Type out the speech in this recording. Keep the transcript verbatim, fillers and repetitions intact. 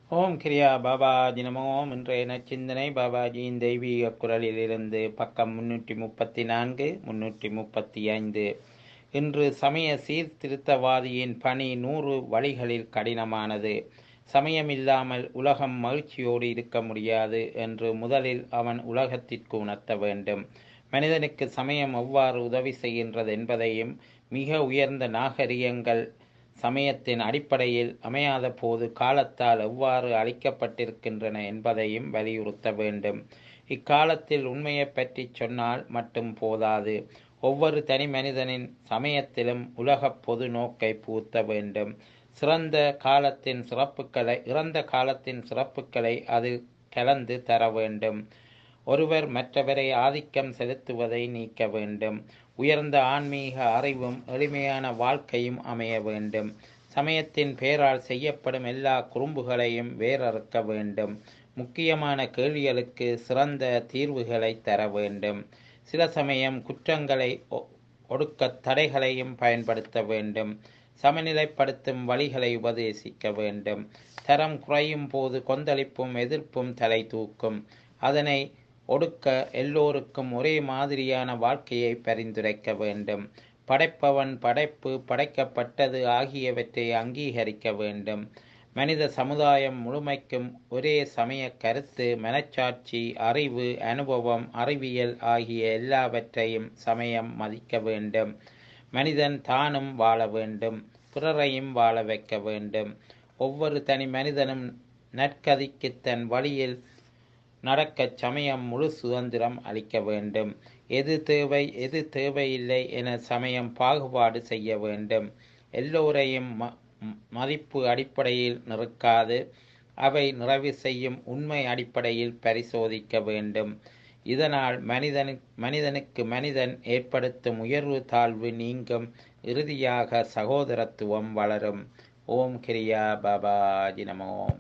ஓம் கிரியா பாபாஜி நமோ. இன்றைய நச்சிந்தனை பாபாஜியின் தெய்வீக குரலிலிருந்து பக்கம் முன்னூற்றி முப்பத்தி நான்கு முன்னூற்றி முப்பத்தி ஐந்து. இன்று சமய சீர்திருத்தவாதியின் பணி நூறு வழிகளில் கடினமானது. சமயமில்லாமல் உலகம் மகிழ்ச்சியோடு இருக்க முடியாது என்று முதலில் அவன் உலகத்திற்கு உணர்த்த வேண்டும். மனிதனுக்கு சமயம் எவ்வாறு உதவி செய்கின்றது என்பதையும், மிக உயர்ந்த நாகரிகங்கள் சமயத்தின் அடிப்படையில் அமையாத போது காலத்தால் எவ்வாறு அளிக்கப்பட்டிருக்கின்றன என்பதையும் வலியுறுத்த வேண்டும். இக்காலத்தில் உண்மையை பற்றி சொன்னால் மட்டும் போதாது. ஒவ்வொரு தனி மனிதனின் சமயத்திலும் உலக பொது நோக்கை பூத்த வேண்டும். சிறந்த காலத்தின் சிறப்புகளை இறந்த காலத்தின் சிறப்புகளை அது கலந்து தர வேண்டும். ஒருவர் மற்றவரை ஆதிக்கம் செலுத்துவதை நீக்க வேண்டும். உயர்ந்த ஆன்மீக அறிவும் எளிமையான வாழ்க்கையும் அமைய வேண்டும். சமயத்தின் பெயரால் செய்யப்படும் எல்லா குறும்புகளையும் வேறறுக்க வேண்டும். முக்கியமான கேள்விகளுக்கு சிறந்த தீர்வுகளை தர வேண்டும். சில சமயம் குற்றங்களை ஒடுக்க தடைகளையும் பயன்படுத்த வேண்டும். சமநிலைப்படுத்தும் வழிகளை உபதேசிக்க வேண்டும். தரம் குறையும் போது கொந்தளிப்பும் எதிர்ப்பும் தலை தூக்கும். அதனை ஒடுக்க எல்லோருக்கும் ஒரே மாதிரியான வாழ்க்கையை பரிந்துரைக்க வேண்டும். படைப்பவன், படைப்பு, படைக்கப்பட்டது ஆகியவற்றை அங்கீகரிக்க வேண்டும். மனித சமுதாயம் முழுமைக்கும் ஒரே சமய கருத்து, மனச்சாட்சி, அறிவு, அனுபவம், அறிவியல் ஆகிய எல்லாவற்றையும் சமயம் மதிக்க வேண்டும். மனிதன் தானும் வாழ வேண்டும், பிறரையும் வாழ வைக்க வேண்டும். ஒவ்வொரு தனி மனிதனும் நற்கதிக்கு தன் வழியில் நடக்க சமயம் முழு சுதந்திரம் அளிக்க வேண்டும். எது தேவை எது தேவையில்லை என சமயம் பாகுபாடு செய்ய வேண்டும். எல்லோரையும் ம மதிப்பு அடிப்படையில் நிறுக்காது, அவை நிறைவு செய்யும் உண்மை அடிப்படையில் பரிசோதிக்க வேண்டும். இதனால் மனிதனு மனிதனுக்கு மனிதன் ஏற்படுத்தும் உயர்வு தாழ்வு நீங்கும். இறுதியாக சகோதரத்துவம் வளரும். ஓம் கிரியா பாபாஜி நமோ.